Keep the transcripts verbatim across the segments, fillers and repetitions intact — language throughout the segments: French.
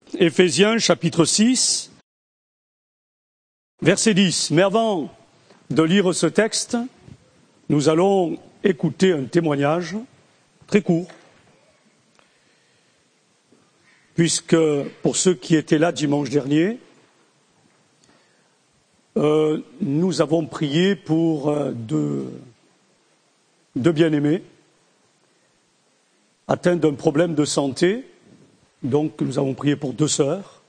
Éphésiens chapitre six, verset dix. Mais avant de lire ce texte, nous allons écouter un témoignage très court, puisque pour ceux qui étaient là dimanche dernier, euh, nous avons prié pour euh, deux, deux bien-aimés atteints d'un problème de santé. Donc nous avons prié pour deux sœurs.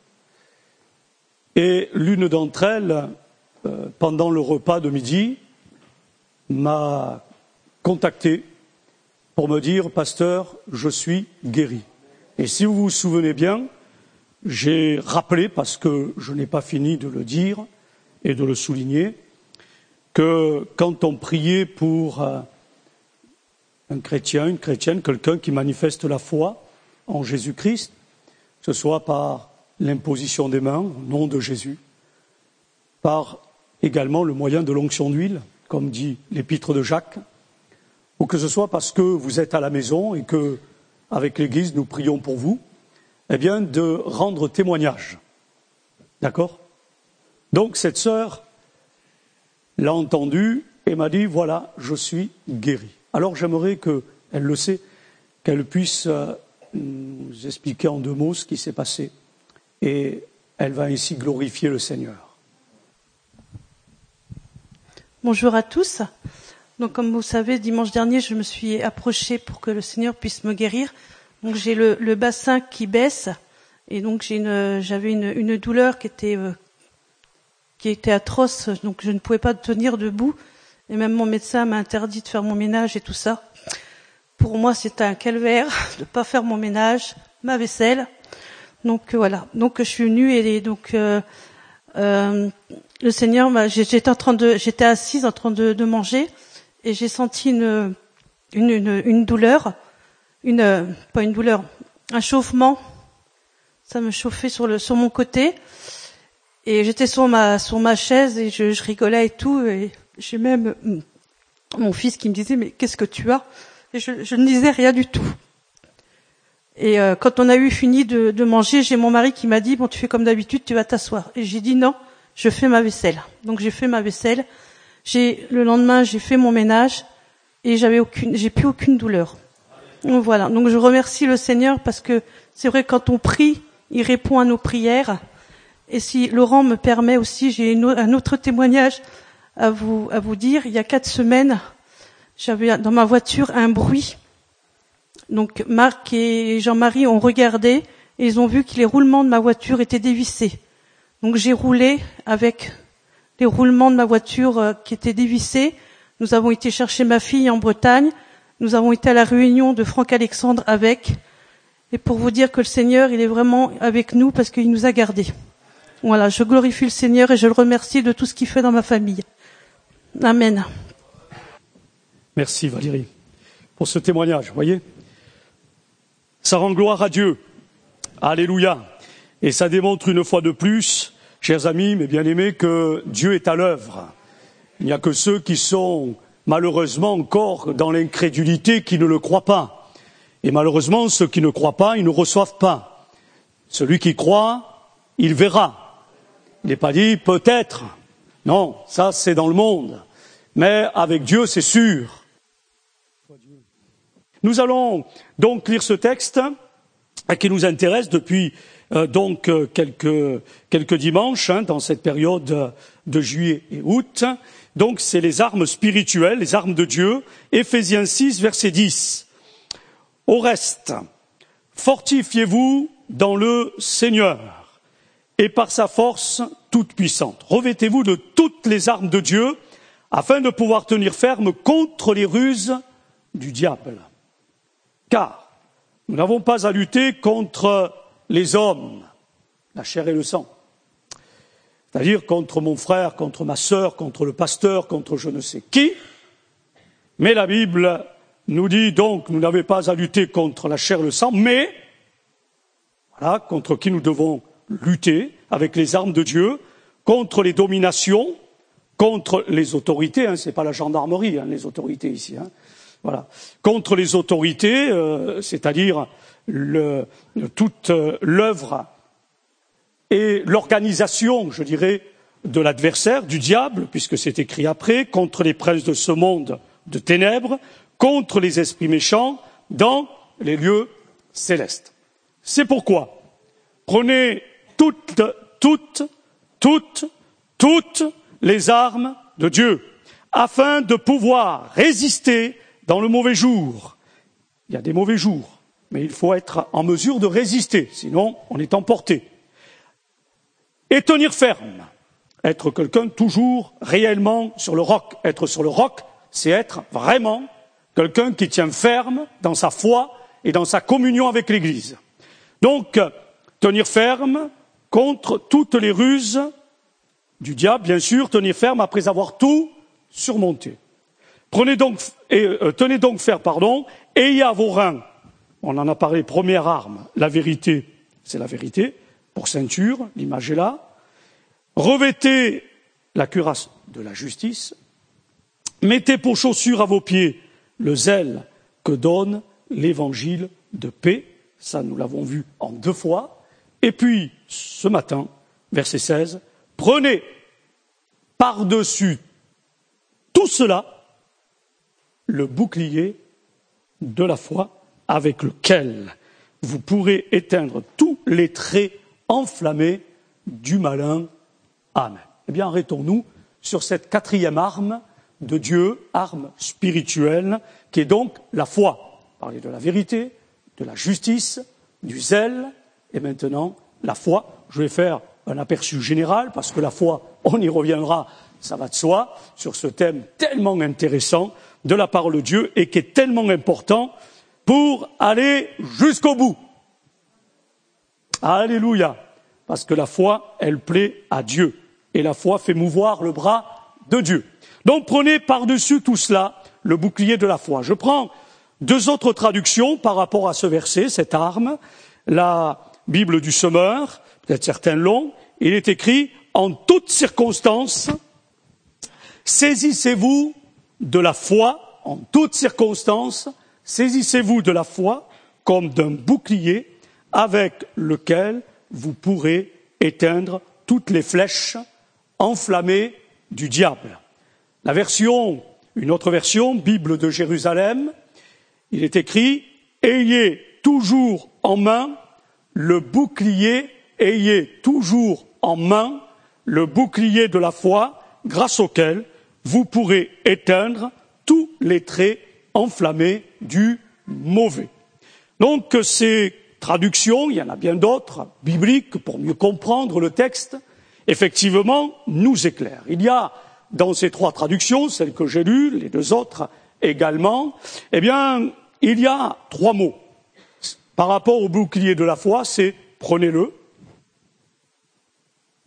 Et l'une d'entre elles, euh, pendant le repas de midi, m'a contacté pour me dire « Pasteur, je suis guéri ». Et si vous vous souvenez bien, j'ai rappelé, parce que je n'ai pas fini de le dire et de le souligner, que quand on priait pour euh, un chrétien, une chrétienne, quelqu'un qui manifeste la foi en Jésus-Christ, que ce soit par l'imposition des mains au nom de Jésus, par également le moyen de l'onction d'huile, comme dit l'épître de Jacques, ou que ce soit parce que vous êtes à la maison et que, avec l'Église, nous prions pour vous, eh bien, de rendre témoignage. D'accord ? Donc, cette sœur l'a entendu et m'a dit, voilà, je suis guéri. Alors, j'aimerais qu'elle le sait, qu'elle puisse euh, nous expliquer en deux mots ce qui s'est passé. Et elle va ainsi glorifier le Seigneur. Bonjour à tous. Donc, comme vous savez, dimanche dernier, je me suis approchée pour que le Seigneur puisse me guérir. Donc, j'ai le, le bassin qui baisse, et donc j'ai une, j'avais une, une douleur qui était, euh, qui était atroce. Donc, je ne pouvais pas tenir debout, et même mon médecin m'a interdit de faire mon ménage et tout ça. Pour moi, c'était un calvaire de pas faire mon ménage, ma vaisselle. Donc euh, voilà. Donc je suis venue et donc euh, euh, le Seigneur m'a. J'étais en train de, j'étais assise en train de, de manger et j'ai senti une, une une une douleur, une pas une douleur, un chauffement. Ça me chauffait sur le sur mon côté et j'étais sur ma sur ma chaise et je, je rigolais et tout et j'ai même mon fils qui me disait mais qu'est-ce que tu as? Et je, je ne disais rien du tout. Et euh, quand on a eu fini de, de manger, j'ai mon mari qui m'a dit « Bon, tu fais comme d'habitude, tu vas t'asseoir ». Et j'ai dit « Non, je fais ma vaisselle ». Donc j'ai fait ma vaisselle. J'ai le lendemain, j'ai fait mon ménage et j'avais aucune, j'ai plus aucune douleur. Donc voilà. Donc je remercie le Seigneur parce que c'est vrai quand on prie, il répond à nos prières. Et si Laurent me permet aussi, j'ai une, un autre témoignage à vous à vous dire. Il y a quatre semaines. J'avais dans ma voiture un bruit. Donc Marc et Jean-Marie ont regardé et ils ont vu que les roulements de ma voiture étaient dévissés. Donc j'ai roulé avec les roulements de ma voiture qui étaient dévissés. Nous avons été chercher ma fille en Bretagne. Nous avons été à la réunion de Franck Alexandre avec. Et pour vous dire que le Seigneur, il est vraiment avec nous parce qu'il nous a gardés. Voilà, je glorifie le Seigneur et je le remercie de tout ce qu'il fait dans ma famille. Amen. Merci Valérie pour ce témoignage, vous voyez. Ça rend gloire à Dieu. Alléluia. Et ça démontre une fois de plus, chers amis, mes bien-aimés, que Dieu est à l'œuvre. Il n'y a que ceux qui sont malheureusement encore dans l'incrédulité qui ne le croient pas. Et malheureusement, ceux qui ne croient pas, ils ne reçoivent pas. Celui qui croit, il verra. Il n'est pas dit peut-être. Non, ça c'est dans le monde. Mais avec Dieu, c'est sûr. Nous allons donc lire ce texte qui nous intéresse depuis euh, donc quelques quelques dimanches hein, dans cette période de juillet et août. Donc c'est les armes spirituelles, les armes de Dieu. Éphésiens six, verset dix. Au reste, fortifiez-vous dans le Seigneur et par sa force toute puissante. Revêtez-vous de toutes les armes de Dieu afin de pouvoir tenir ferme contre les ruses du diable. Car nous n'avons pas à lutter contre les hommes, la chair et le sang. C'est-à-dire contre mon frère, contre ma sœur, contre le pasteur, contre je ne sais qui. Mais la Bible nous dit donc, nous n'avons pas à lutter contre la chair et le sang, mais voilà, contre qui nous devons lutter avec les armes de Dieu, contre les dominations, contre les autorités, hein, c'est pas la gendarmerie, hein, les autorités ici, hein. Voilà, contre les autorités, euh, c'est-à-dire le, toute euh, l'œuvre et l'organisation, je dirais, de l'adversaire, du diable, puisque c'est écrit après, contre les princes de ce monde de ténèbres, contre les esprits méchants dans les lieux célestes. C'est pourquoi prenez toutes, toutes, toutes, toutes les armes de Dieu, afin de pouvoir résister dans le mauvais jour. Il y a des mauvais jours, mais il faut être en mesure de résister, sinon on est emporté. Et tenir ferme, être quelqu'un toujours réellement sur le roc. Être sur le roc, c'est être vraiment quelqu'un qui tient ferme dans sa foi et dans sa communion avec l'Église. Donc, tenir ferme contre toutes les ruses du diable, bien sûr, tenir ferme après avoir tout surmonté. Prenez donc, et, euh, tenez donc ferme, pardon, ayez à vos reins, on en a parlé, première arme, la vérité, c'est la vérité, pour ceinture, l'image est là. Revêtez la cuirasse de la justice, mettez pour chaussure à vos pieds le zèle que donne l'évangile de paix, ça nous l'avons vu en deux fois, et puis ce matin, verset seize, prenez par-dessus tout cela le bouclier de la foi avec lequel vous pourrez éteindre tous les traits enflammés du malin. Amen. Eh bien, arrêtons-nous sur cette quatrième arme de Dieu, arme spirituelle, qui est donc la foi. Parler de la vérité, de la justice, du zèle, et maintenant la foi. Je vais faire un aperçu général, parce que la foi, on y reviendra, ça va de soi, sur ce thème tellement intéressant de la parole de Dieu, et qui est tellement important pour aller jusqu'au bout. Alléluia. Parce que la foi, elle plaît à Dieu. Et la foi fait mouvoir le bras de Dieu. Donc prenez par-dessus tout cela le bouclier de la foi. Je prends deux autres traductions par rapport à ce verset, cette arme. La Bible du Semeur, peut-être certains l'ont, il est écrit « En toutes circonstances, saisissez-vous de la foi, en toutes circonstances, saisissez-vous de la foi comme d'un bouclier avec lequel vous pourrez éteindre toutes les flèches enflammées du diable. » La version, une autre version, Bible de Jérusalem, il est écrit « Ayez toujours en main le bouclier, ayez toujours en main le bouclier de la foi, grâce auquel vous pourrez éteindre tous les traits enflammés du mauvais. » Donc ces traductions, il y en a bien d'autres, bibliques, pour mieux comprendre le texte, effectivement, nous éclairent. Il y a dans ces trois traductions, celles que j'ai lues, les deux autres également, eh bien, il y a trois mots. Par rapport au bouclier de la foi, c'est « prenez-le »,« prenez-le »,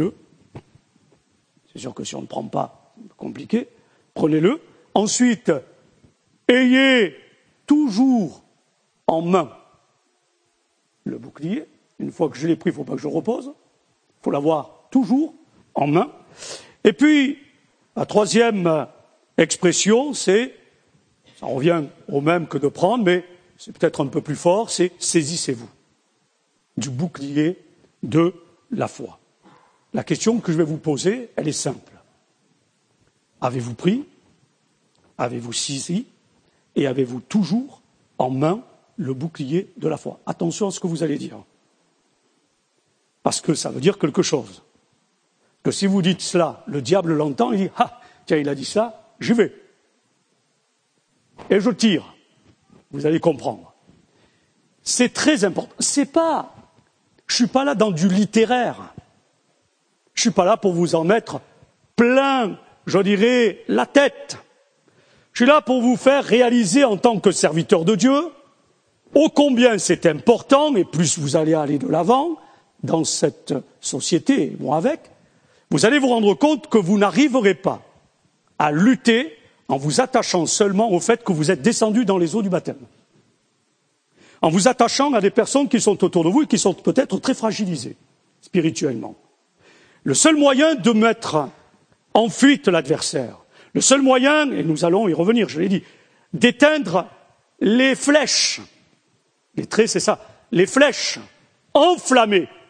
c'est sûr que si on ne prend pas, c'est compliqué, « prenez-le ». Ensuite, « ayez toujours en main le bouclier ». Une fois que je l'ai pris, il ne faut pas que je repose, il faut l'avoir toujours en main. Et puis, la troisième expression, c'est, ça revient au même que de prendre, mais c'est peut-être un peu plus fort, c'est « saisissez-vous » du bouclier de la foi. La question que je vais vous poser, elle est simple. Avez-vous pris? Avez-vous saisi? Et avez-vous toujours en main le bouclier de la foi? Attention à ce que vous allez dire. Parce que ça veut dire quelque chose. Que si vous dites cela, le diable l'entend, il dit « Ah, tiens, il a dit ça, j'y vais. » Et je tire. Vous allez comprendre. C'est très important. C'est pas, je suis pas là dans du littéraire. Je suis pas là pour vous en mettre plein, je dirais, la tête. Je suis là pour vous faire réaliser en tant que serviteur de Dieu, ô combien c'est important, et plus vous allez aller de l'avant dans cette société, et moi avec, vous allez vous rendre compte que vous n'arriverez pas à lutter en vous attachant seulement au fait que vous êtes descendu dans les eaux du baptême. En vous attachant à des personnes qui sont autour de vous et qui sont peut-être très fragilisées spirituellement. Le seul moyen de mettre en fuite l'adversaire, le seul moyen, et nous allons y revenir, je l'ai dit, d'éteindre les flèches, les traits c'est ça, les flèches enflammées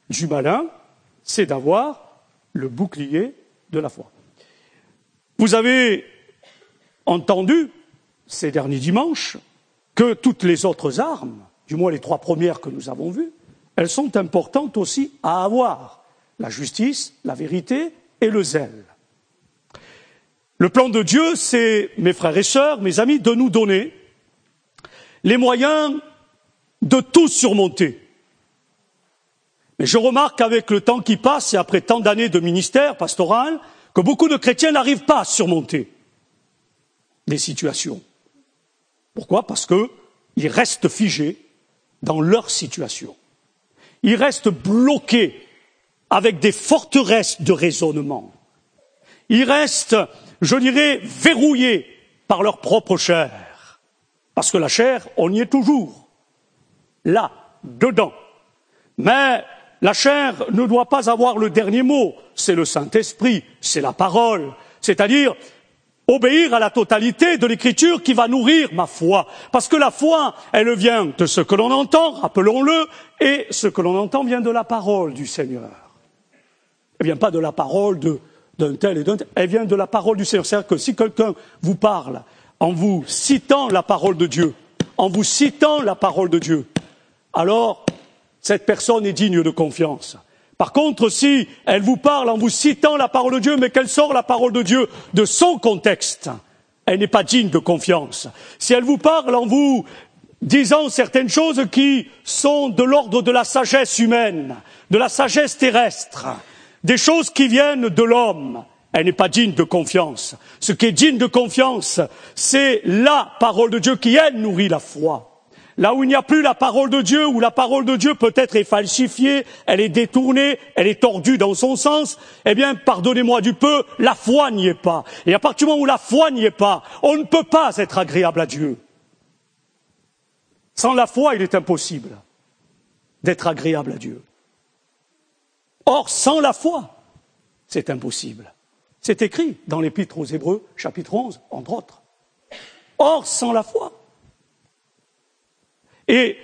du malin, c'est d'avoir le bouclier de la foi. Vous avez entendu ces derniers dimanches que toutes les autres armes, du moins les trois premières que nous avons vues, elles sont importantes aussi à avoir. La justice, la vérité et le zèle. Le plan de Dieu, c'est, mes frères et sœurs, mes amis, de nous donner les moyens de tout surmonter. Mais je remarque qu'avec le temps qui passe et après tant d'années de ministère pastoral, que beaucoup de chrétiens n'arrivent pas à surmonter des situations. Pourquoi ? Parce qu'ils restent figés dans leur situation. Ils restent bloqués avec des forteresses de raisonnement. Ils restent, je dirais, verrouillés par leur propre chair. Parce que la chair, on y est toujours. Là, dedans. Mais la chair ne doit pas avoir le dernier mot. C'est le Saint-Esprit, c'est la parole. C'est-à-dire obéir à la totalité de l'Écriture qui va nourrir ma foi. Parce que la foi, elle vient de ce que l'on entend, rappelons-le, et ce que l'on entend vient de la parole du Seigneur. Elle ne vient pas de la parole de, d'un tel et d'un tel, elle vient de la parole du Seigneur. C'est-à-dire que si quelqu'un vous parle en vous citant la parole de Dieu, en vous citant la parole de Dieu, alors cette personne est digne de confiance. Par contre, si elle vous parle en vous citant la parole de Dieu, mais qu'elle sort la parole de Dieu de son contexte, elle n'est pas digne de confiance. Si elle vous parle en vous disant certaines choses qui sont de l'ordre de la sagesse humaine, de la sagesse terrestre, des choses qui viennent de l'homme, elle n'est pas digne de confiance. Ce qui est digne de confiance, c'est la parole de Dieu qui, elle, nourrit la foi. Là où il n'y a plus la parole de Dieu, où la parole de Dieu peut-être est falsifiée, elle est détournée, elle est tordue dans son sens, eh bien, pardonnez-moi du peu, la foi n'y est pas. Et à partir du moment où la foi n'y est pas, on ne peut pas être agréable à Dieu. Sans la foi, il est impossible d'être agréable à Dieu. Or, sans la foi, c'est impossible. C'est écrit dans l'Épître aux Hébreux, chapitre onze, entre autres. Or, sans la foi. Et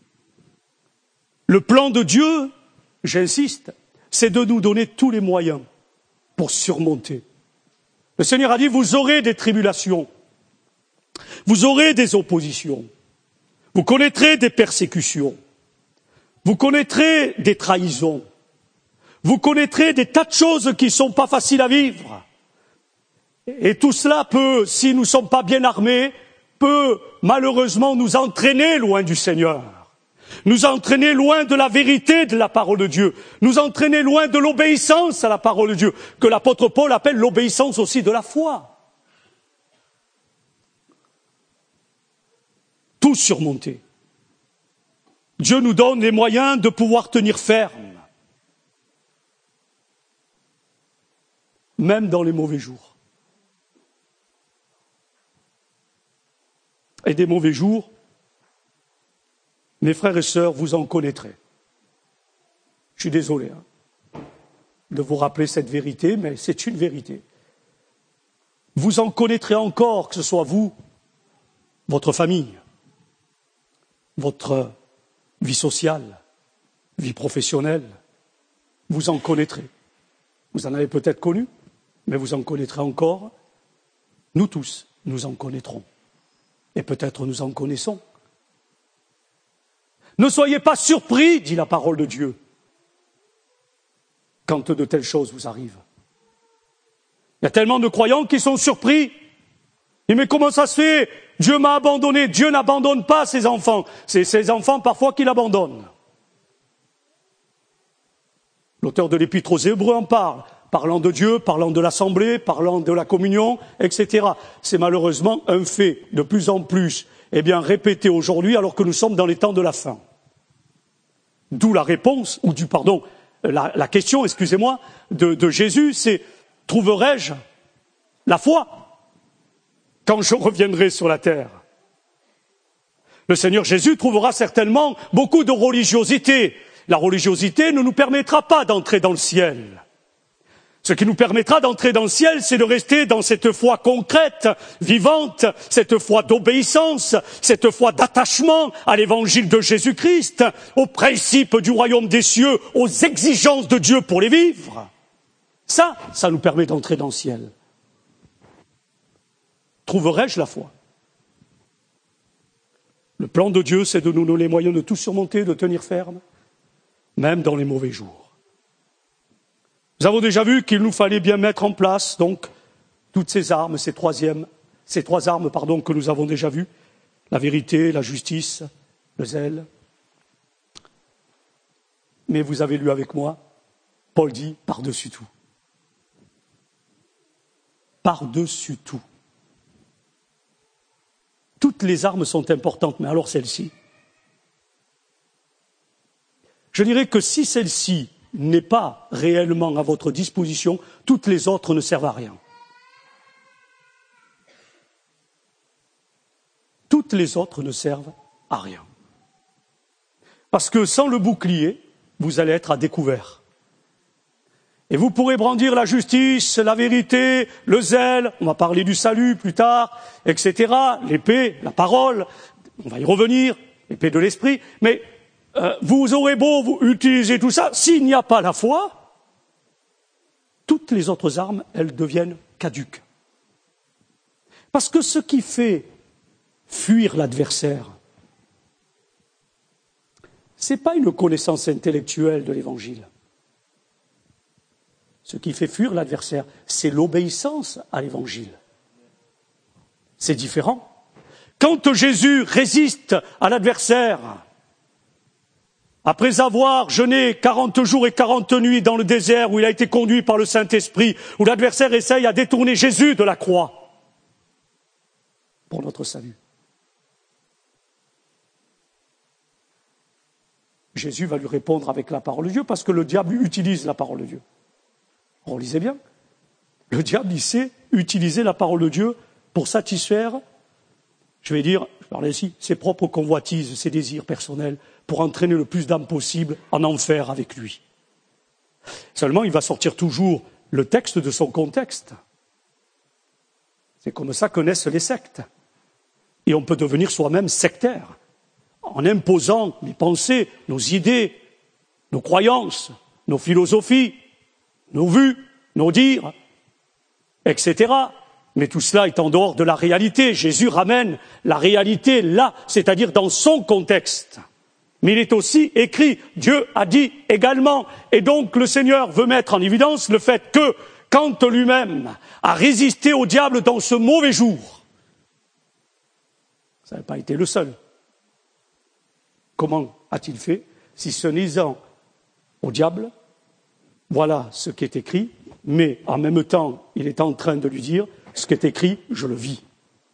le plan de Dieu, j'insiste, c'est de nous donner tous les moyens pour surmonter. Le Seigneur a dit, vous aurez des tribulations, vous aurez des oppositions, vous connaîtrez des persécutions, vous connaîtrez des trahisons, vous connaîtrez des tas de choses qui ne sont pas faciles à vivre. Et tout cela peut, si nous ne sommes pas bien armés, peut malheureusement nous entraîner loin du Seigneur, nous entraîner loin de la vérité de la parole de Dieu, nous entraîner loin de l'obéissance à la parole de Dieu, que l'apôtre Paul appelle l'obéissance aussi de la foi. Tout surmonter. Dieu nous donne les moyens de pouvoir tenir ferme, même dans les mauvais jours. Et des mauvais jours, mes frères et sœurs, vous en connaîtrez. Je suis désolé hein, de vous rappeler cette vérité, mais c'est une vérité. Vous en connaîtrez encore, que ce soit vous, votre famille, votre vie sociale, vie professionnelle, vous en connaîtrez. Vous en avez peut-être connu, mais vous en connaîtrez encore. Nous tous, nous en connaîtrons. Et peut-être nous en connaissons. Ne soyez pas surpris, dit la parole de Dieu, quand de telles choses vous arrivent. Il y a tellement de croyants qui sont surpris. Et mais comment ça se fait ? Dieu m'a abandonné. Dieu n'abandonne pas ses enfants. C'est ses enfants parfois qui l'abandonnent. L'auteur de l'Épître aux Hébreux en parle, parlant de Dieu, parlant de l'Assemblée, parlant de la communion, et cetera. C'est malheureusement un fait de plus en plus eh bien, répété aujourd'hui alors que nous sommes dans les temps de la fin. D'où la réponse, ou du pardon, la, la question, excusez-moi, de, de Jésus, c'est « Trouverai-je la foi quand je reviendrai sur la terre ?» Le Seigneur Jésus trouvera certainement beaucoup de religiosité. La religiosité ne nous permettra pas d'entrer dans le ciel. Ce qui nous permettra d'entrer dans le ciel, c'est de rester dans cette foi concrète, vivante, cette foi d'obéissance, cette foi d'attachement à l'évangile de Jésus-Christ, aux principes du royaume des cieux, aux exigences de Dieu pour les vivre. Ça, ça nous permet d'entrer dans le ciel. Trouverai-je la foi? Le plan de Dieu, c'est de nous donner les moyens de tout surmonter, de tenir ferme, même dans les mauvais jours. Nous avons déjà vu qu'il nous fallait bien mettre en place donc toutes ces armes, ces troisièmes, ces trois armes pardon, que nous avons déjà vues, la vérité, la justice, le zèle. Mais vous avez lu avec moi, Paul dit par-dessus tout. Par-dessus tout. Toutes les armes sont importantes, mais alors celle-ci. Je dirais que si celle-ci n'est pas réellement à votre disposition, toutes les autres ne servent à rien. Toutes les autres ne servent à rien. Parce que sans le bouclier, vous allez être à découvert. Et vous pourrez brandir la justice, la vérité, le zèle, on va parler du salut plus tard, et cetera, l'épée, la parole, on va y revenir, l'épée de l'esprit, mais Euh, vous aurez beau vous utiliser tout ça, s'il n'y a pas la foi, toutes les autres armes, elles deviennent caduques. Parce que ce qui fait fuir l'adversaire, ce n'est pas une connaissance intellectuelle de l'Évangile. Ce qui fait fuir l'adversaire, c'est l'obéissance à l'Évangile. C'est différent. Quand Jésus résiste à l'adversaire, après avoir jeûné quarante jours et quarante nuits dans le désert où il a été conduit par le Saint-Esprit, où l'adversaire essaye à détourner Jésus de la croix pour notre salut. Jésus va lui répondre avec la parole de Dieu parce que le diable utilise la parole de Dieu. On lisait bien. Le diable, il sait utiliser la parole de Dieu pour satisfaire, je vais dire, je parlais ici, ses propres convoitises, ses désirs personnels, pour entraîner le plus d'âmes possible en enfer avec lui. Seulement, il va sortir toujours le texte de son contexte. C'est comme ça que naissent les sectes. Et on peut devenir soi-même sectaire, en imposant les pensées, nos idées, nos croyances, nos philosophies, nos vues, nos dires, et cetera. Mais tout cela est en dehors de la réalité. Jésus ramène la réalité là, c'est-à-dire dans son contexte. Mais il est aussi écrit, Dieu a dit également. Et donc le Seigneur veut mettre en évidence le fait que, quand lui-même a résisté au diable dans ce mauvais jour, ça n'a pas été le seul. Comment a-t-il fait? Si ce n'est disant au diable, voilà ce qui est écrit, mais en même temps, il est en train de lui dire, ce qui est écrit, je le vis.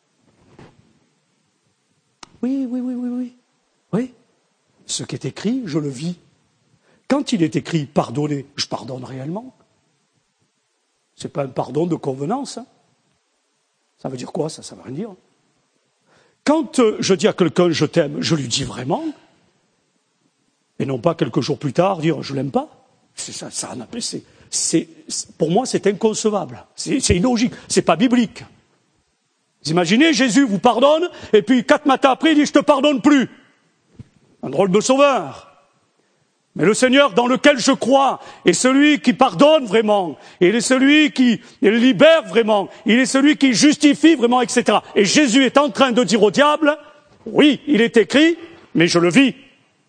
Oui, oui, oui, oui, oui. Oui. Ce qui est écrit, je le vis. Quand il est écrit pardonner, je pardonne réellement. Ce n'est pas un pardon de convenance. Hein. Ça veut dire quoi, ça? Ça ne veut rien dire. Quand euh, je dis à quelqu'un je t'aime, je lui dis vraiment. Et non pas quelques jours plus tard dire je l'aime pas. C'est ça, ça c'est, c'est, c'est, pour moi, c'est inconcevable. C'est, c'est illogique. C'est pas biblique. Vous imaginez, Jésus vous pardonne, et puis quatre matins après, il dit je te pardonne plus. Un drôle de sauveur. Mais le Seigneur dans lequel je crois est celui qui pardonne vraiment. Il est celui qui libère vraiment. Il est celui qui justifie vraiment, et cetera. Et Jésus est en train de dire au diable, oui, il est écrit, mais je le vis.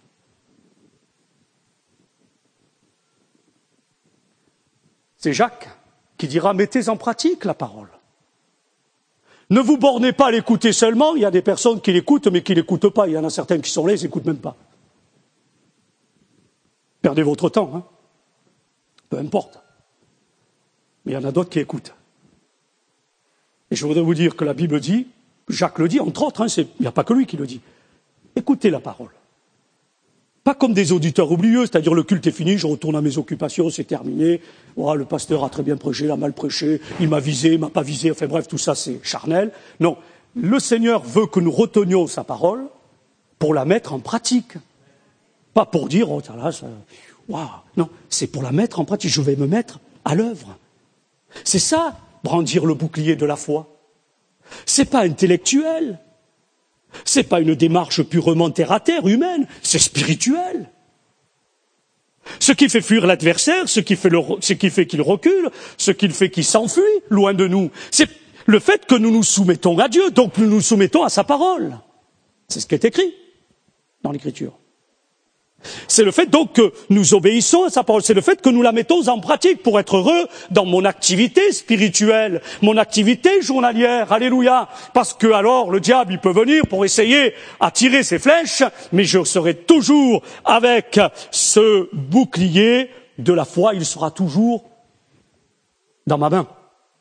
C'est Jacques qui dira, mettez en pratique la parole. Ne vous bornez pas à l'écouter seulement, il y a des personnes qui l'écoutent mais qui ne l'écoutent pas, il y en a certains qui sont là, ils n'écoutent même pas. Perdez votre temps, hein. Peu importe. Mais il y en a d'autres qui écoutent. Et je voudrais vous dire que la Bible dit, Jacques le dit, entre autres, hein, c'est, il n'y a pas que lui qui le dit, écoutez la parole. Pas comme des auditeurs oublieux, c'est-à-dire le culte est fini, je retourne à mes occupations, c'est terminé. Oh, le pasteur a très bien prêché, il a mal prêché, il m'a visé, il m'a pas visé, enfin bref, tout ça c'est charnel. Non, le Seigneur veut que nous retenions sa parole pour la mettre en pratique. Pas pour dire, oh là, ça, waouh. Non, c'est pour la mettre en pratique, je vais me mettre à l'œuvre. C'est ça, brandir le bouclier de la foi. C'est pas intellectuel. C'est pas une démarche purement terre-à-terre, humaine. C'est spirituel. Ce qui fait fuir l'adversaire, ce qui fait, le, ce qui fait qu'il recule, ce qui fait qu'il s'enfuit loin de nous, c'est le fait que nous nous soumettons à Dieu, donc nous nous soumettons à sa parole. C'est ce qui est écrit dans l'Écriture. C'est le fait donc que nous obéissons à sa parole, c'est le fait que nous la mettons en pratique pour être heureux dans mon activité spirituelle, mon activité journalière, alléluia, parce que alors le diable il peut venir pour essayer à tirer ses flèches, mais je serai toujours avec ce bouclier de la foi, il sera toujours dans ma main,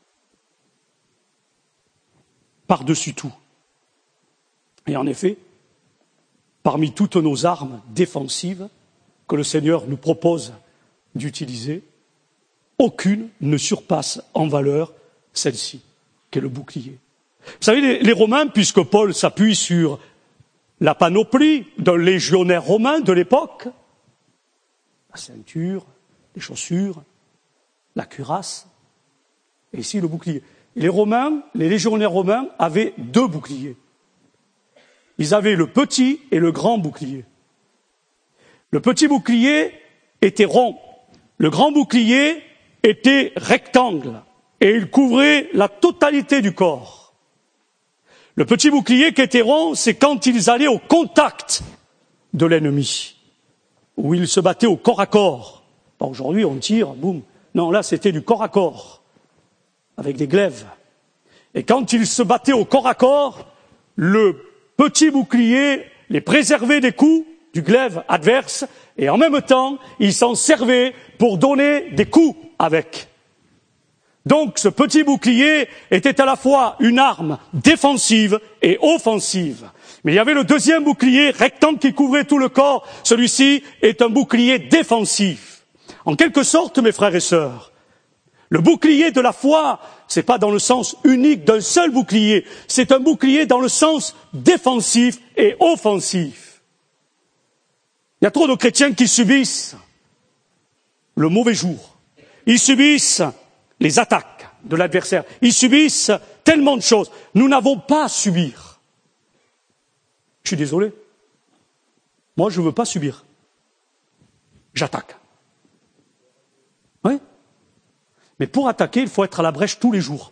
par-dessus tout. Et en effet, parmi toutes nos armes défensives que le Seigneur nous propose d'utiliser, aucune ne surpasse en valeur celle-ci, qui est le bouclier. Vous savez, les, les Romains, puisque Paul s'appuie sur la panoplie d'un légionnaire romain de l'époque, la ceinture, les chaussures, la cuirasse, et ici le bouclier. Et les Romains, les légionnaires romains avaient deux boucliers. Ils avaient le petit et le grand bouclier. Le petit bouclier était rond. Le grand bouclier était rectangle. Et il couvrait la totalité du corps. Le petit bouclier qui était rond, c'est quand ils allaient au contact de l'ennemi. Où ils se battaient au corps à corps. Bon, aujourd'hui, on tire, boum. Non, là, c'était du corps à corps. Avec des glaives. Et quand ils se battaient au corps à corps, le petit bouclier les préservait des coups du glaive adverse et en même temps, ils s'en servaient pour donner des coups avec. Donc ce petit bouclier était à la fois une arme défensive et offensive. Mais il y avait le deuxième bouclier rectangle qui couvrait tout le corps. Celui-ci est un bouclier défensif. En quelque sorte, mes frères et sœurs, le bouclier de la foi, c'est pas dans le sens unique d'un seul bouclier, c'est un bouclier dans le sens défensif et offensif. Il y a trop de chrétiens qui subissent le mauvais jour. Ils subissent les attaques de l'adversaire. Ils subissent tellement de choses. Nous n'avons pas à subir. Je suis désolé. Moi, je ne veux pas subir. J'attaque. Oui. Mais pour attaquer, il faut être à la brèche tous les jours.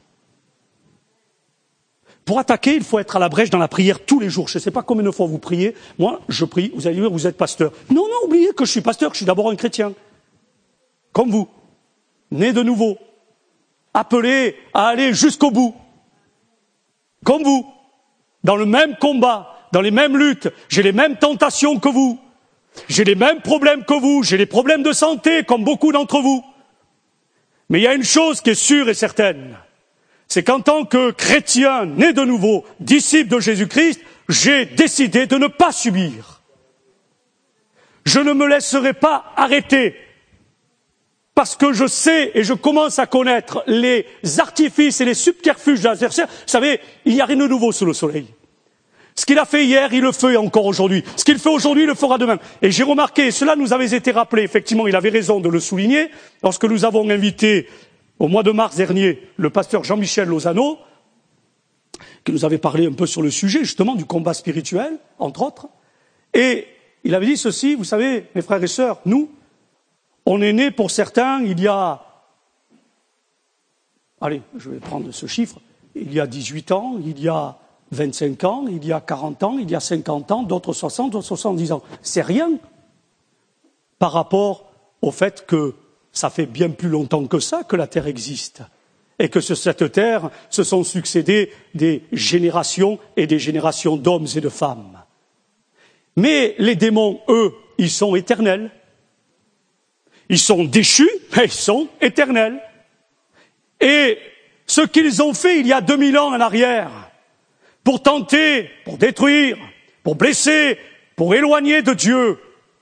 Pour attaquer, il faut être à la brèche dans la prière tous les jours. Je ne sais pas combien de fois vous priez. Moi, je prie. Vous allez dire, vous êtes pasteur. Non, non, oubliez que je suis pasteur, que je suis d'abord un chrétien. Comme vous. Né de nouveau. Appelé à aller jusqu'au bout. Comme vous. Dans le même combat. Dans les mêmes luttes. J'ai les mêmes tentations que vous. J'ai les mêmes problèmes que vous. J'ai les problèmes de santé, comme beaucoup d'entre vous. Mais il y a une chose qui est sûre et certaine, c'est qu'en tant que chrétien né de nouveau, disciple de Jésus-Christ, j'ai décidé de ne pas subir. Je ne me laisserai pas arrêter, parce que je sais et je commence à connaître les artifices et les subterfuges de l'adversaire. Vous savez, il n'y a rien de nouveau sous le soleil. Ce qu'il a fait hier, il le fait encore aujourd'hui. Ce qu'il fait aujourd'hui, il le fera demain. Et j'ai remarqué, et cela nous avait été rappelé, effectivement, il avait raison de le souligner, lorsque nous avons invité, au mois de mars dernier, le pasteur Jean-Michel Lozano, qui nous avait parlé un peu sur le sujet, justement, du combat spirituel, entre autres. Et il avait dit ceci, vous savez, mes frères et sœurs, nous, on est nés pour certains, il y a, allez, je vais prendre ce chiffre, il y a dix-huit ans, il y a vingt-cinq ans, il y a quarante ans, il y a cinquante ans, d'autres soixante, d'autres soixante-dix ans. C'est rien par rapport au fait que ça fait bien plus longtemps que ça que la Terre existe. Et que sur cette Terre se sont succédés des générations et des générations d'hommes et de femmes. Mais les démons, eux, ils sont éternels. Ils sont déchus, mais ils sont éternels. Et ce qu'ils ont fait il y a deux mille ans en arrière, pour tenter, pour détruire, pour blesser, pour éloigner de Dieu.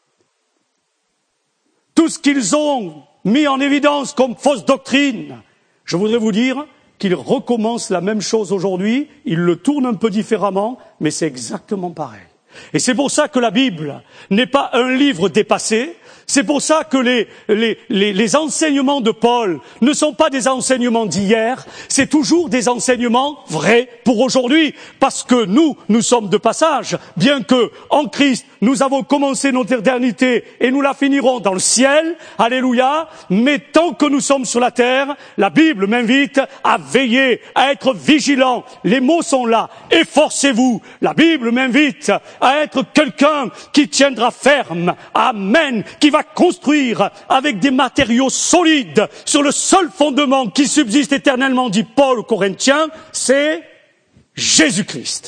Tout ce qu'ils ont mis en évidence comme fausse doctrine, je voudrais vous dire qu'ils recommencent la même chose aujourd'hui, ils le tournent un peu différemment, mais c'est exactement pareil. Et c'est pour ça que la Bible n'est pas un livre dépassé, C'est pour ça que les, les, les, les enseignements de Paul ne sont pas des enseignements d'hier, c'est toujours des enseignements vrais pour aujourd'hui, parce que nous, nous sommes de passage, bien que en Christ, nous avons commencé notre éternité et nous la finirons dans le ciel, alléluia, mais tant que nous sommes sur la terre, la Bible m'invite à veiller, à être vigilant. Les mots sont là, efforcez-vous. La Bible m'invite à être quelqu'un qui tiendra ferme, amen, qui va construire avec des matériaux solides sur le seul fondement qui subsiste éternellement, dit Paul aux Corinthiens, c'est Jésus-Christ.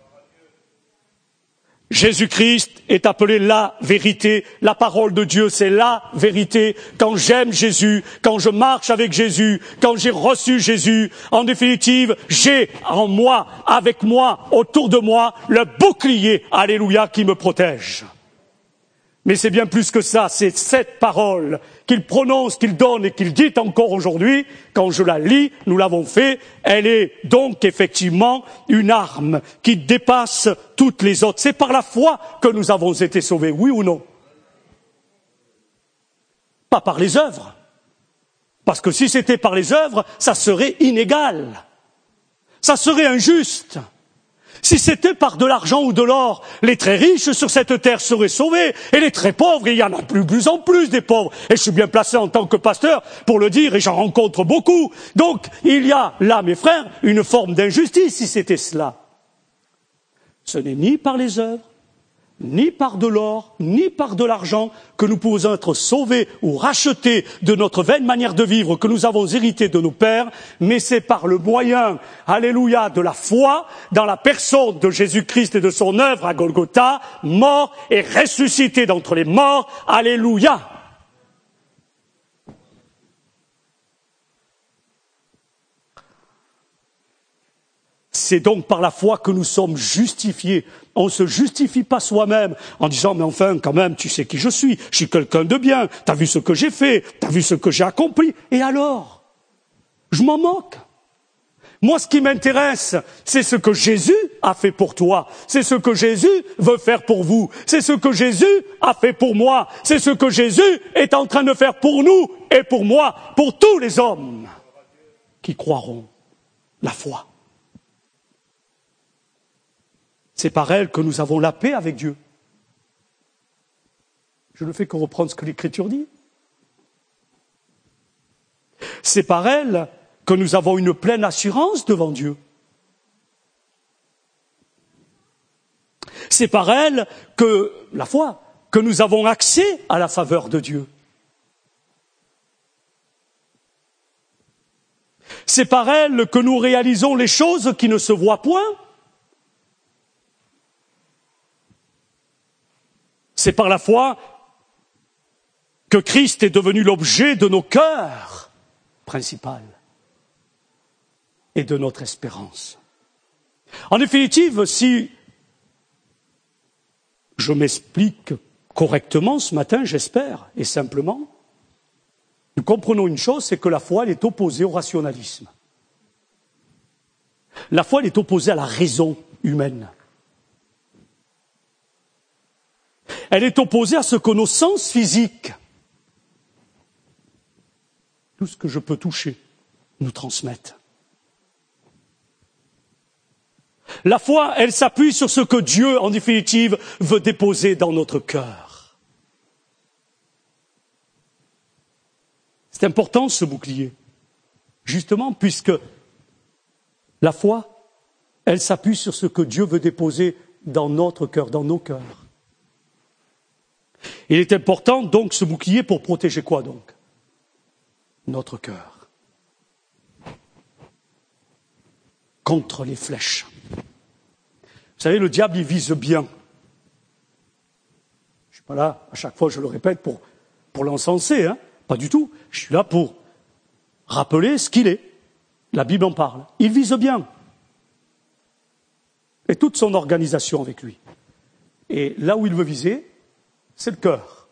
Jésus-Christ est appelé la vérité, la parole de Dieu c'est la vérité. Quand j'aime Jésus, quand je marche avec Jésus, quand j'ai reçu Jésus, en définitive, j'ai en moi, avec moi, autour de moi, le bouclier, alléluia, qui me protège. Mais c'est bien plus que ça, c'est cette parole qu'il prononce, qu'il donne et qu'il dit encore aujourd'hui, quand je la lis, nous l'avons fait, elle est donc effectivement une arme qui dépasse toutes les autres. C'est par la foi que nous avons été sauvés, oui ou non? Pas par les œuvres. Parce que si c'était par les œuvres, ça serait inégal. Ça serait injuste. Si c'était par de l'argent ou de l'or, les très riches sur cette terre seraient sauvés, et les très pauvres, et il y en a de plus en plus des pauvres, et je suis bien placé en tant que pasteur pour le dire, et j'en rencontre beaucoup. Donc, il y a là, mes frères, une forme d'injustice si c'était cela. Ce n'est ni par les œuvres, ni par de l'or, ni par de l'argent que nous pouvons être sauvés ou rachetés de notre vaine manière de vivre que nous avons hérité de nos pères, mais c'est par le moyen, alléluia, de la foi dans la personne de Jésus-Christ et de son œuvre à Golgotha, mort et ressuscité d'entre les morts, alléluia. C'est donc par la foi que nous sommes justifiés. On ne se justifie pas soi-même en disant « mais enfin, quand même, tu sais qui je suis, je suis quelqu'un de bien, t'as vu ce que j'ai fait, t'as vu ce que j'ai accompli, et alors ?» Je m'en moque. Moi, ce qui m'intéresse, c'est ce que Jésus a fait pour toi, c'est ce que Jésus veut faire pour vous, c'est ce que Jésus a fait pour moi, c'est ce que Jésus est en train de faire pour nous et pour moi, pour tous les hommes qui croiront la foi. C'est par elle que nous avons la paix avec Dieu. Je ne fais que reprendre ce que l'Écriture dit. C'est par elle que nous avons une pleine assurance devant Dieu. C'est par elle que, la foi, que nous avons accès à la faveur de Dieu. C'est par elle que nous réalisons les choses qui ne se voient point. C'est par la foi que Christ est devenu l'objet de nos cœurs principal et de notre espérance. En définitive, si je m'explique correctement ce matin, j'espère, et simplement, nous comprenons une chose, c'est que la foi, elle est opposée au rationalisme. La foi, elle est opposée à la raison humaine. Elle est opposée à ce que nos sens physiques, tout ce que je peux toucher, nous transmettent. La foi, elle s'appuie sur ce que Dieu, en définitive, veut déposer dans notre cœur. C'est important ce bouclier, justement, puisque la foi, elle s'appuie sur ce que Dieu veut déposer dans notre cœur, dans nos cœurs. Il est important donc ce bouclier pour protéger quoi donc? Notre cœur. Contre les flèches. Vous savez, le diable il vise bien. Je ne suis pas là, à chaque fois je le répète, pour, pour l'encenser, hein. Pas du tout. Je suis là pour rappeler ce qu'il est. La Bible en parle. Il vise bien. Et toute son organisation avec lui. Et là où il veut viser, c'est le cœur.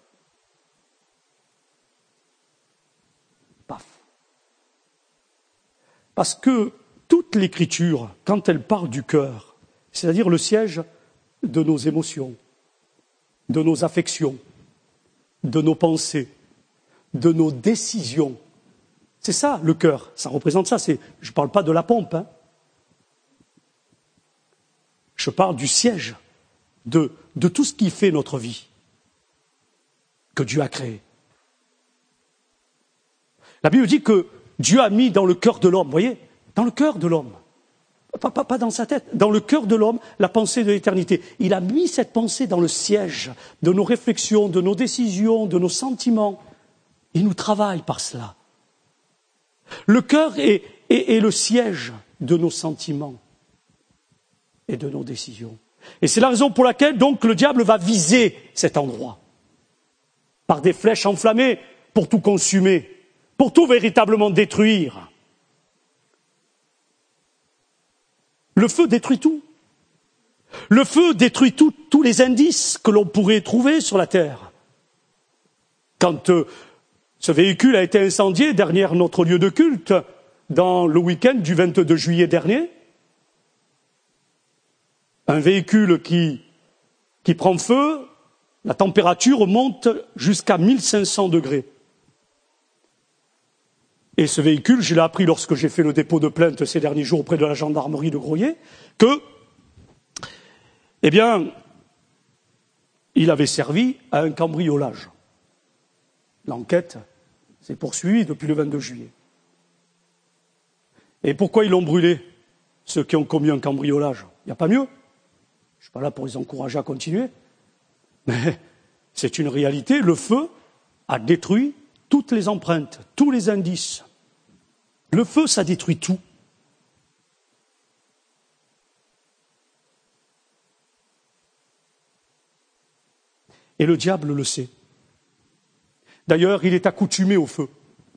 Paf. Parce que toute l'Écriture, quand elle parle du cœur, c'est-à-dire le siège de nos émotions, de nos affections, de nos pensées, de nos décisions. C'est ça, le cœur. Ça représente ça. C'est, je ne parle pas de la pompe. Hein. Je parle du siège, de, de tout ce qui fait notre vie, que Dieu a créé. La Bible dit que Dieu a mis dans le cœur de l'homme, vous voyez, dans le cœur de l'homme, pas, pas, pas dans sa tête, dans le cœur de l'homme, la pensée de l'éternité. Il a mis cette pensée dans le siège de nos réflexions, de nos décisions, de nos sentiments. Il nous travaille par cela. Le cœur est, est, est le siège de nos sentiments et de nos décisions. Et c'est la raison pour laquelle donc le diable va viser cet endroit par des flèches enflammées pour tout consumer, pour tout véritablement détruire. Le feu détruit tout. Le feu détruit tout, tous les indices que l'on pourrait trouver sur la terre. Quand euh, ce véhicule a été incendié derrière notre lieu de culte dans le week-end du vingt-deux juillet dernier, un véhicule qui, qui prend feu, la température monte jusqu'à mille cinq cents degrés. Et ce véhicule, je l'ai appris lorsque j'ai fait le dépôt de plainte ces derniers jours auprès de la gendarmerie de Groyer, que, eh bien, il avait servi à un cambriolage. L'enquête s'est poursuivie depuis le vingt-deux juillet. Et pourquoi ils l'ont brûlé, ceux qui ont commis un cambriolage? Il n'y a pas mieux. Je ne suis pas là pour les encourager à continuer. Mais c'est une réalité. Le feu a détruit toutes les empreintes, tous les indices. Le feu, ça détruit tout. Et le diable le sait. D'ailleurs, il est accoutumé au feu.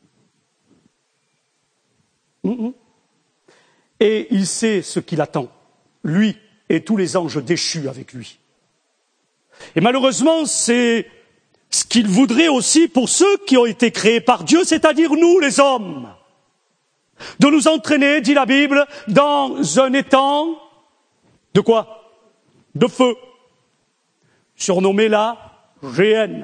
Mmh. Et il sait ce qu'il attend, lui et tous les anges déchus avec lui. Et malheureusement, c'est ce qu'il voudrait aussi pour ceux qui ont été créés par Dieu, c'est-à-dire nous, les hommes. De nous entraîner, dit la Bible, dans un étang de quoi? De feu. Surnommé la géhenne.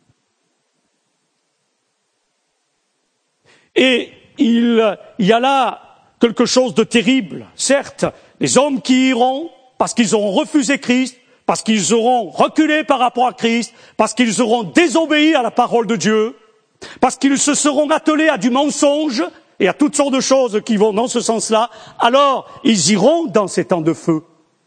Et il, il y a là quelque chose de terrible. Certes, les hommes qui iront, parce qu'ils auront refusé Christ, parce qu'ils auront reculé par rapport à Christ, parce qu'ils auront désobéi à la parole de Dieu, parce qu'ils se seront attelés à du mensonge et à toutes sortes de choses qui vont dans ce sens-là, alors ils iront dans ces temps de feu.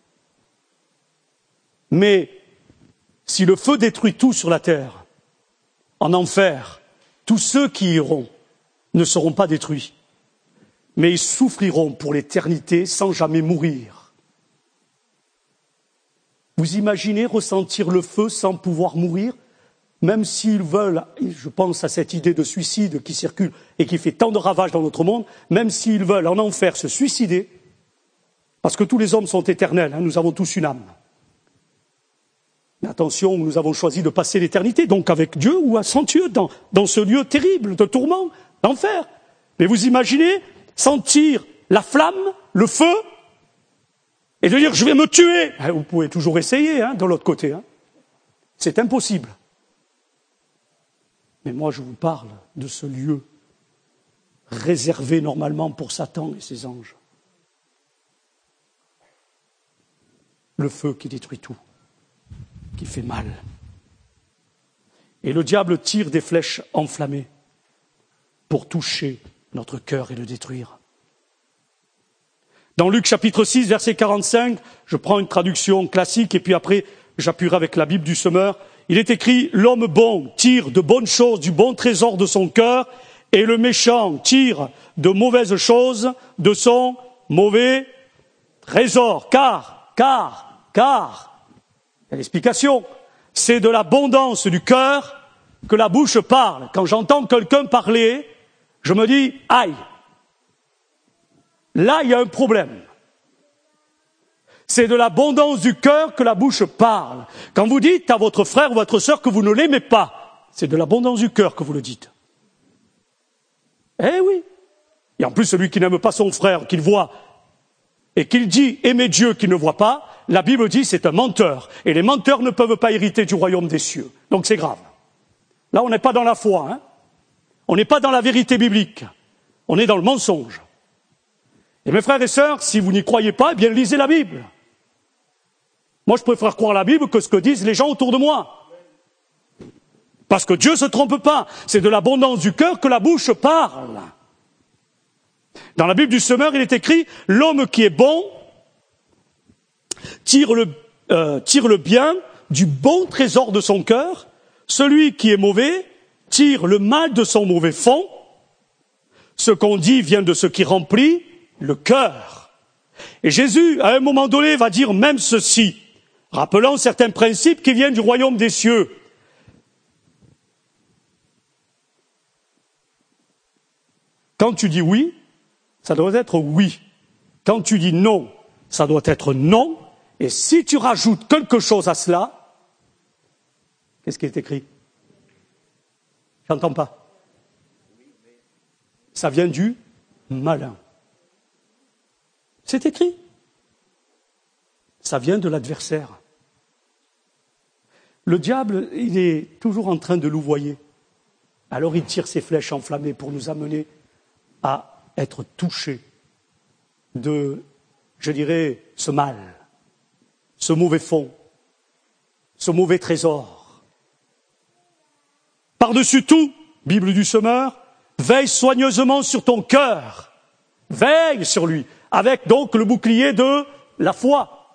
Mais si le feu détruit tout sur la terre, en enfer, tous ceux qui iront ne seront pas détruits, mais ils souffriront pour l'éternité sans jamais mourir. Vous imaginez ressentir le feu sans pouvoir mourir, même s'ils veulent, je pense à cette idée de suicide qui circule et qui fait tant de ravages dans notre monde, même s'ils veulent en enfer se suicider, parce que tous les hommes sont éternels, hein, nous avons tous une âme. Mais attention, nous avons choisi de passer l'éternité, donc avec Dieu ou à sans Dieu, dans, dans ce lieu terrible de tourment, d'enfer. Mais vous imaginez sentir la flamme, le feu, et de dire je vais me tuer. Vous pouvez toujours essayer, hein, de l'autre côté. Hein. C'est impossible. Mais moi je vous parle de ce lieu réservé normalement pour Satan et ses anges. Le feu qui détruit tout, qui fait mal. Et le diable tire des flèches enflammées pour toucher notre cœur et le détruire. Dans Luc chapitre six, verset quarante-cinq, je prends une traduction classique et puis après j'appuierai avec la Bible du semeur. Il est écrit « L'homme bon tire de bonnes choses du bon trésor de son cœur et le méchant tire de mauvaises choses de son mauvais trésor. » Car, car, car, il y a l'explication, c'est de l'abondance du cœur que la bouche parle. Quand j'entends quelqu'un parler, je me dis « Aïe !» Là, il y a un problème. C'est de l'abondance du cœur que la bouche parle. Quand vous dites à votre frère ou votre sœur que vous ne l'aimez pas, c'est de l'abondance du cœur que vous le dites. Eh oui. Et en plus, celui qui n'aime pas son frère, qu'il voit, et qu'il dit aimer Dieu qu'il ne voit pas, la Bible dit c'est un menteur. Et les menteurs ne peuvent pas hériter du royaume des cieux. Donc c'est grave. Là, on n'est pas dans la foi, hein. On n'est pas dans la vérité biblique. On est dans le mensonge. Et mes frères et sœurs, si vous n'y croyez pas, eh bien lisez la Bible. Moi, je préfère croire la Bible que ce que disent les gens autour de moi. Parce que Dieu ne se trompe pas. C'est de l'abondance du cœur que la bouche parle. Dans la Bible du semeur, il est écrit « L'homme qui est bon tire le, euh, tire le bien du bon trésor de son cœur. Celui qui est mauvais tire le mal de son mauvais fond. Ce qu'on dit vient de ce qui remplit le cœur. » Et Jésus, à un moment donné, va dire même ceci, rappelant certains principes qui viennent du royaume des cieux. Quand tu dis oui, ça doit être oui. Quand tu dis non, ça doit être non. Et si tu rajoutes quelque chose à cela, qu'est-ce qui est écrit? J'entends pas. Ça vient du malin. C'est écrit. Ça vient de l'adversaire. Le diable, il est toujours en train de louvoyer. Alors il tire ses flèches enflammées pour nous amener à être touchés de, je dirais, ce mal, ce mauvais fond, ce mauvais trésor. Par-dessus tout, Bible du semeur, veille soigneusement sur ton cœur, veille sur lui, avec donc le bouclier de la foi.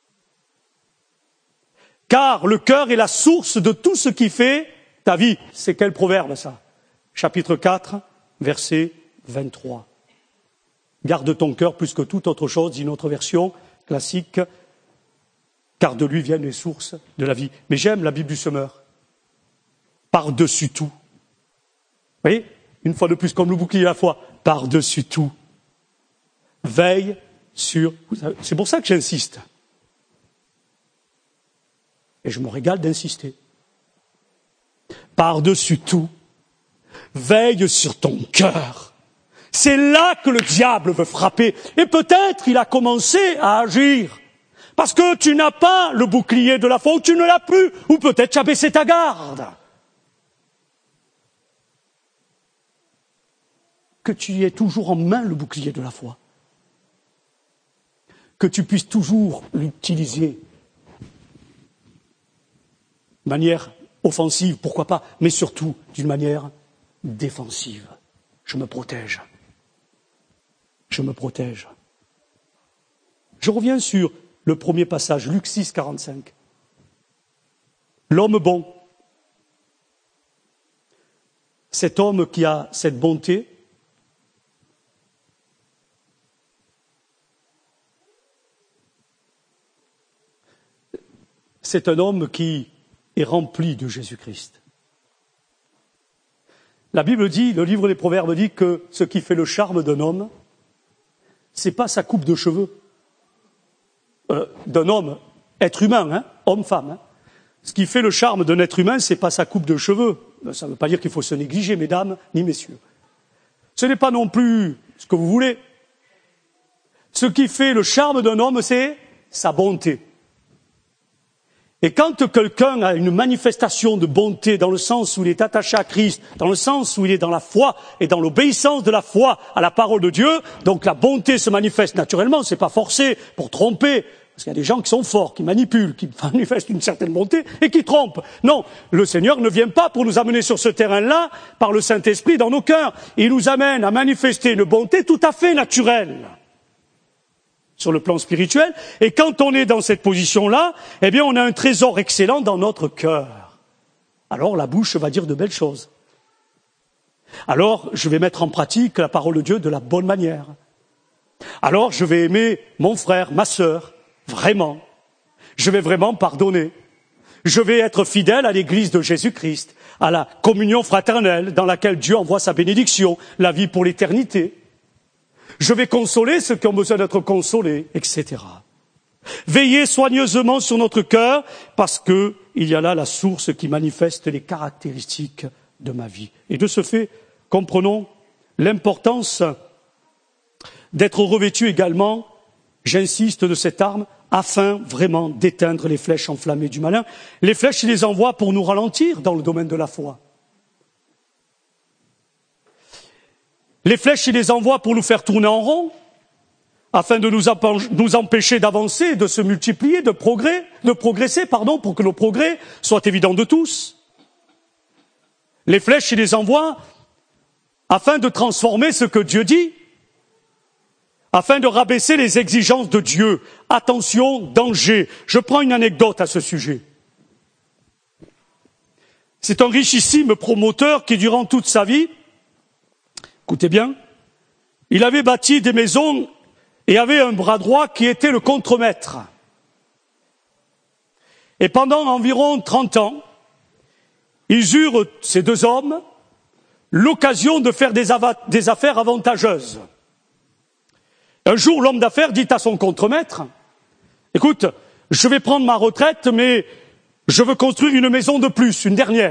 Car le cœur est la source de tout ce qui fait ta vie. C'est quel proverbe ça? Chapitre quatre, verset vingt-trois. Garde ton cœur plus que toute autre chose, dit une autre version classique, car de lui viennent les sources de la vie. Mais j'aime la Bible du semeur. Par-dessus tout. Vous voyez, une fois de plus, comme le bouclier de la foi, par-dessus tout. Veille sur... C'est pour ça que j'insiste. Et je me régale d'insister. Par-dessus tout, veille sur ton cœur. C'est là que le diable veut frapper. Et peut-être il a commencé à agir. Parce que tu n'as pas le bouclier de la foi, ou tu ne l'as plus, ou peut-être tu as baissé ta garde. Que tu aies toujours en main le bouclier de la foi. Que tu puisses toujours l'utiliser de manière offensive, pourquoi pas, mais surtout d'une manière défensive. Je me protège. Je me protège. Je reviens sur le premier passage, Luc six, quarante-cinq. L'homme bon. Cet homme qui a cette bonté, c'est un homme qui est rempli de Jésus-Christ. La Bible dit, le livre des Proverbes dit que ce qui fait le charme d'un homme, c'est pas sa coupe de cheveux. Euh, d'un homme, être humain, hein, homme-femme. Hein. Ce qui fait le charme d'un être humain, c'est pas sa coupe de cheveux. Ça ne veut pas dire qu'il faut se négliger, mesdames ni messieurs. Ce n'est pas non plus ce que vous voulez. Ce qui fait le charme d'un homme, c'est sa bonté. Et quand quelqu'un a une manifestation de bonté dans le sens où il est attaché à Christ, dans le sens où il est dans la foi et dans l'obéissance de la foi à la parole de Dieu, donc la bonté se manifeste naturellement, c'est pas forcé pour tromper, parce qu'il y a des gens qui sont forts, qui manipulent, qui manifestent une certaine bonté et qui trompent. Non, le Seigneur ne vient pas pour nous amener sur ce terrain-là par le Saint-Esprit dans nos cœurs. Il nous amène à manifester une bonté tout à fait naturelle sur le plan spirituel, et quand on est dans cette position-là, eh bien on a un trésor excellent dans notre cœur. Alors la bouche va dire de belles choses. Alors je vais mettre en pratique la parole de Dieu de la bonne manière. Alors je vais aimer mon frère, ma sœur, vraiment. Je vais vraiment pardonner. Je vais être fidèle à l'Église de Jésus-Christ, à la communion fraternelle dans laquelle Dieu envoie sa bénédiction, la vie pour l'éternité. Je vais consoler ceux qui ont besoin d'être consolés, et cetera. Veillez soigneusement sur notre cœur, parce que il y a là la source qui manifeste les caractéristiques de ma vie. Et de ce fait, comprenons l'importance d'être revêtu également, j'insiste, de cette arme, afin vraiment d'éteindre les flèches enflammées du malin. Les flèches, il les envoie pour nous ralentir dans le domaine de la foi. Les flèches, il les envoie pour nous faire tourner en rond, afin de nous, nous empêcher d'avancer, de se multiplier, de progrès, de progresser, pardon, pour que nos progrès soient évidents de tous. Les flèches, il les envoie afin de transformer ce que Dieu dit, afin de rabaisser les exigences de Dieu. Attention, danger. Je prends une anecdote à ce sujet. C'est un richissime promoteur qui, durant toute sa vie, écoutez bien, il avait bâti des maisons et avait un bras droit qui était le contremaître. Et pendant environ trente ans, ils eurent, ces deux hommes, l'occasion de faire des, des affaires avantageuses. Un jour, l'homme d'affaires dit à son contremaître, « Écoute, je vais prendre ma retraite, mais je veux construire une maison de plus, une dernière.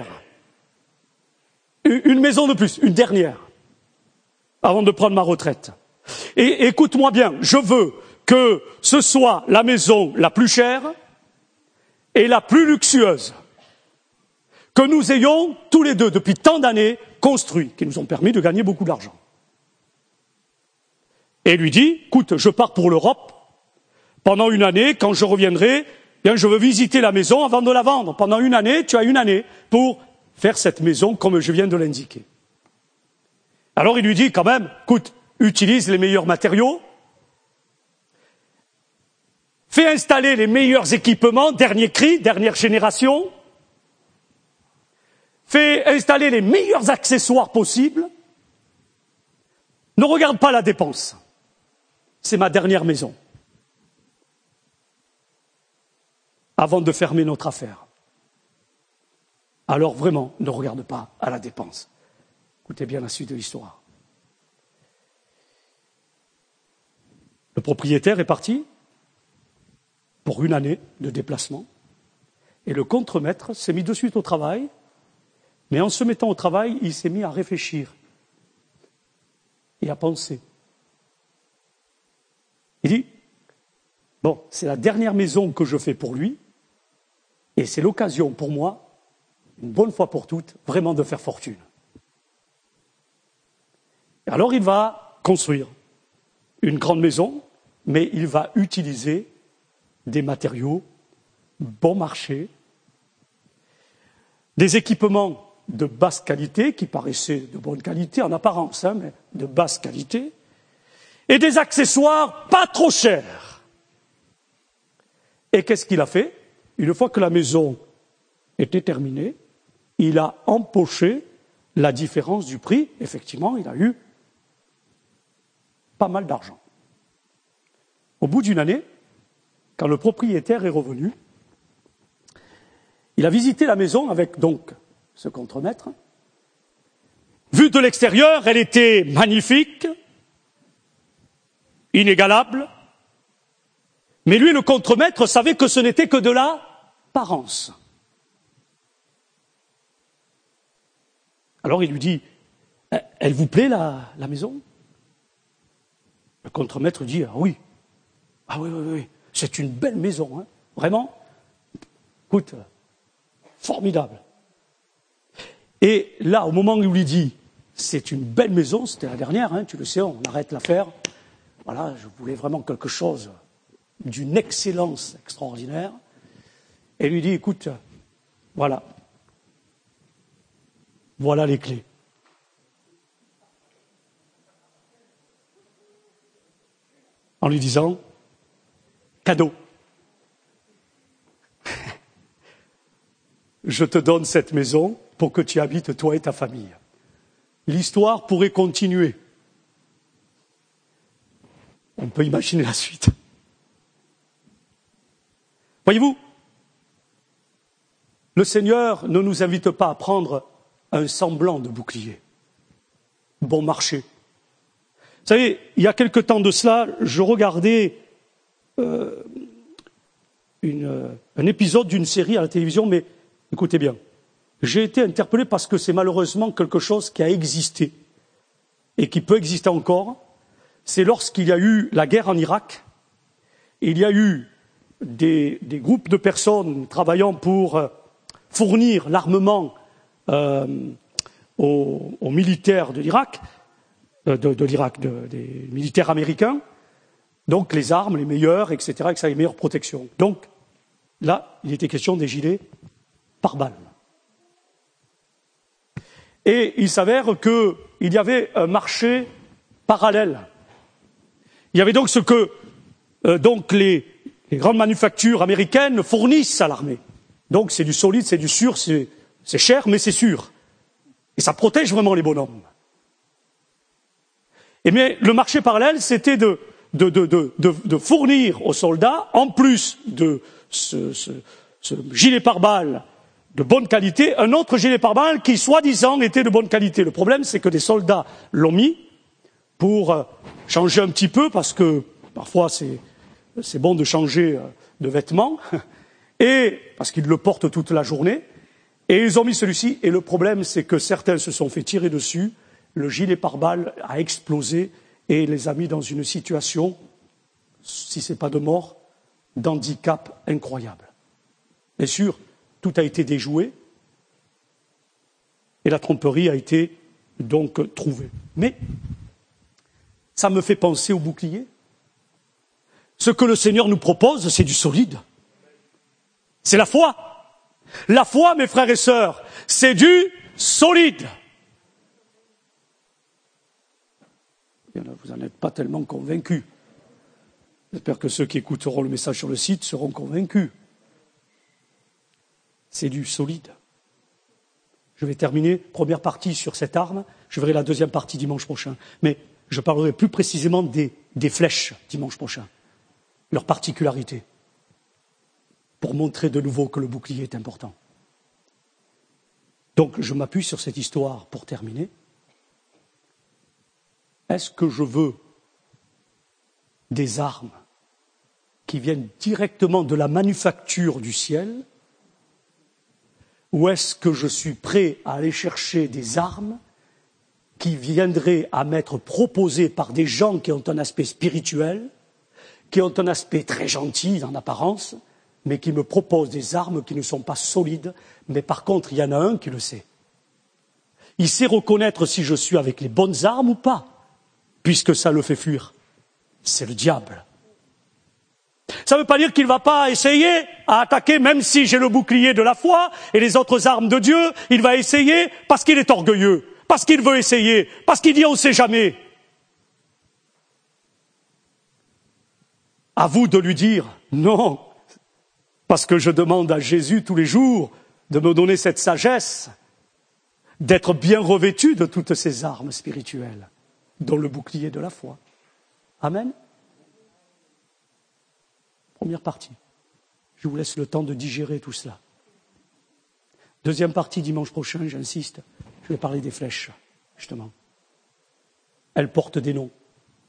Une maison de plus, une dernière, avant de prendre ma retraite. Et écoute-moi bien, je veux que ce soit la maison la plus chère et la plus luxueuse que nous ayons tous les deux, depuis tant d'années, construit, qui nous ont permis de gagner beaucoup d'argent. » Et lui dit, écoute, je pars pour l'Europe, pendant une année, quand je reviendrai, bien, je veux visiter la maison avant de la vendre. Pendant une année, tu as une année pour faire cette maison comme je viens de l'indiquer. Alors il lui dit quand même, écoute, utilise les meilleurs matériaux, fais installer les meilleurs équipements, dernier cri, dernière génération, fais installer les meilleurs accessoires possibles, ne regarde pas la dépense. C'est ma dernière maison. Avant de fermer notre affaire. Alors vraiment, ne regarde pas à la dépense. Écoutez bien la suite de l'histoire. Le propriétaire est parti pour une année de déplacement et le contremaître s'est mis de suite au travail, mais en se mettant au travail, il s'est mis à réfléchir et à penser. Il dit, bon, c'est la dernière maison que je fais pour lui, et c'est l'occasion pour moi, une bonne fois pour toutes, vraiment de faire fortune. Et alors il va construire une grande maison, mais il va utiliser des matériaux bon marché, des équipements de basse qualité, qui paraissaient de bonne qualité en apparence, hein, mais de basse qualité, et des accessoires pas trop chers. Et qu'est-ce qu'il a fait? Une fois que la maison était terminée, il a empoché la différence du prix. Effectivement, il a eu pas mal d'argent. Au bout d'une année, quand le propriétaire est revenu, il a visité la maison avec donc ce contremaître. Vue de l'extérieur, elle était magnifique, inégalable, mais lui, le contremaître, savait que ce n'était que de l'apparence. Alors il lui dit, elle vous plaît la, la maison? Le contremaître dit, ah oui, ah oui, oui, oui, c'est une belle maison, hein, vraiment, écoute, formidable. Et là, au moment où il lui dit, c'est une belle maison, c'était la dernière, hein, tu le sais, on arrête l'affaire, voilà, je voulais vraiment quelque chose d'une excellence extraordinaire, et il lui dit, écoute, voilà, voilà les clés. En lui disant, cadeau. Je te donne cette maison pour que tu y habites, toi et ta famille. L'histoire pourrait continuer. On peut imaginer la suite. Voyez-vous, le Seigneur ne nous invite pas à prendre un semblant de bouclier. Bon marché. Vous savez, il y a quelque temps de cela, je regardais euh, une, un épisode d'une série à la télévision, mais écoutez bien, j'ai été interpellé parce que c'est malheureusement quelque chose qui a existé et qui peut exister encore. C'est lorsqu'il y a eu la guerre en Irak, il y a eu des, des groupes de personnes travaillant pour fournir l'armement euh, aux, aux militaires de l'Irak. de, de l'Irak, de, des militaires américains. Donc les armes, les meilleures, et cetera, et cetera, les meilleures protections. Donc là, il était question des gilets pare-balles. Et il s'avère qu'il y avait un marché parallèle. Il y avait donc ce que euh, donc les, les grandes manufactures américaines fournissent à l'armée. Donc c'est du solide, c'est du sûr, c'est, c'est cher, mais c'est sûr. Et ça protège vraiment les bonhommes. Et mais le marché parallèle, c'était de, de, de, de, de, de fournir aux soldats, en plus de ce, ce, ce gilet pare-balles de bonne qualité, un autre gilet pare-balles qui, soi-disant, était de bonne qualité. Le problème, c'est que des soldats l'ont mis pour changer un petit peu, parce que parfois c'est, c'est bon de changer de vêtements, et parce qu'ils le portent toute la journée, et ils ont mis celui-ci, et le problème, c'est que certains se sont fait tirer dessus, le gilet pare-balles a explosé, et les a mis dans une situation, si ce n'est pas de mort, d'handicap incroyable. Bien sûr, tout a été déjoué, et la tromperie a été donc trouvée. Mais ça me fait penser au bouclier. Ce que le Seigneur nous propose, c'est du solide. C'est la foi. La foi, mes frères et sœurs, c'est du solide. Vous n'en êtes pas tellement convaincus. J'espère que ceux qui écouteront le message sur le site seront convaincus. C'est du solide. Je vais terminer, première partie sur cette arme, je verrai la deuxième partie dimanche prochain. Mais je parlerai plus précisément des, des flèches dimanche prochain, leur particularité, pour montrer de nouveau que le bouclier est important. Donc je m'appuie sur cette histoire pour terminer. Est-ce que je veux des armes qui viennent directement de la manufacture du ciel, ou est-ce que je suis prêt à aller chercher des armes qui viendraient à m'être proposées par des gens qui ont un aspect spirituel, qui ont un aspect très gentil en apparence, mais qui me proposent des armes qui ne sont pas solides, mais par contre, il y en a un qui le sait. Il sait reconnaître si je suis avec les bonnes armes ou pas, puisque ça le fait fuir. C'est le diable. Ça ne veut pas dire qu'il ne va pas essayer à attaquer, même si j'ai le bouclier de la foi et les autres armes de Dieu, il va essayer parce qu'il est orgueilleux, parce qu'il veut essayer, parce qu'il dit on ne sait jamais. À vous de lui dire non, parce que je demande à Jésus tous les jours de me donner cette sagesse, d'être bien revêtu de toutes ces armes spirituelles, dont le bouclier de la foi. Amen. Première partie. Je vous laisse le temps de digérer tout cela. Deuxième partie, dimanche prochain, j'insiste, je vais parler des flèches, justement. Elles portent des noms.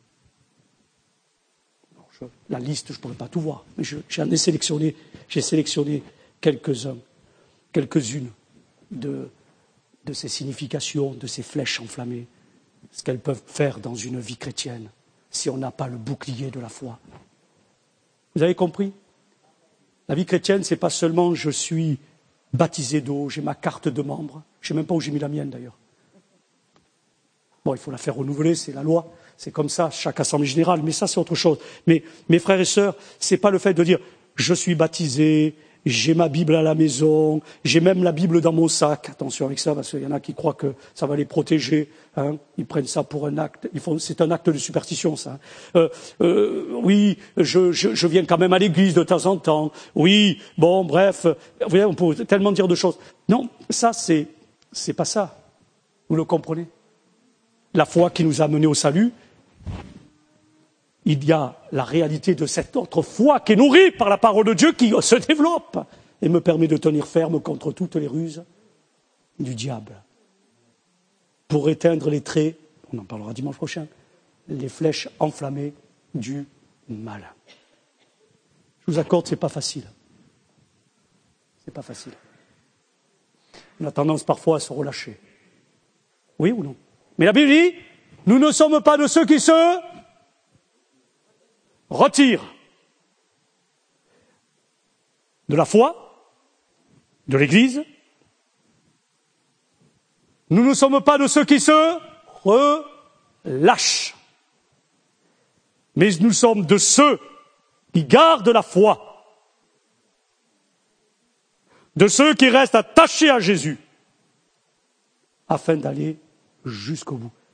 Alors, je, la liste, je ne pourrais pas tout voir, mais je, j'en ai sélectionné, j'ai sélectionné quelques-uns, quelques-unes de, de ces significations, de ces flèches enflammées, ce qu'elles peuvent faire dans une vie chrétienne, si on n'a pas le bouclier de la foi. Vous avez compris? La vie chrétienne, ce n'est pas seulement je suis baptisé d'eau, j'ai ma carte de membre, je ne sais même pas où j'ai mis la mienne d'ailleurs. Bon, il faut la faire renouveler, c'est la loi, c'est comme ça, chaque assemblée générale, mais ça c'est autre chose. Mais mes frères et sœurs, ce n'est pas le fait de dire je suis baptisé, j'ai ma Bible à la maison, j'ai même la Bible dans mon sac. Attention avec ça, parce qu'il y en a qui croient que ça va les protéger. Hein. Ils prennent ça pour un acte. Ils font, c'est un acte de superstition, ça. Euh, euh, oui, je, je, je viens quand même à l'église de temps en temps. Oui, bon, bref. Vous voyez, on peut tellement dire de choses. Non, ça, c'est, c'est pas ça. Vous le comprenez? La foi qui nous a menés au salut, il y a la réalité de cette autre foi qui est nourrie par la parole de Dieu qui se développe et me permet de tenir ferme contre toutes les ruses du diable. Pour éteindre les traits, on en parlera dimanche prochain, les flèches enflammées du mal. Je vous accorde, ce n'est pas facile. Ce n'est pas facile. On a tendance parfois à se relâcher. Oui ou non? Mais la Bible dit, nous ne sommes pas de ceux qui se retire de la foi, de l'Église. Nous ne sommes pas de ceux qui se lâches. Mais nous sommes de ceux qui gardent la foi, de ceux qui restent attachés à Jésus, afin d'aller jusqu'au bout.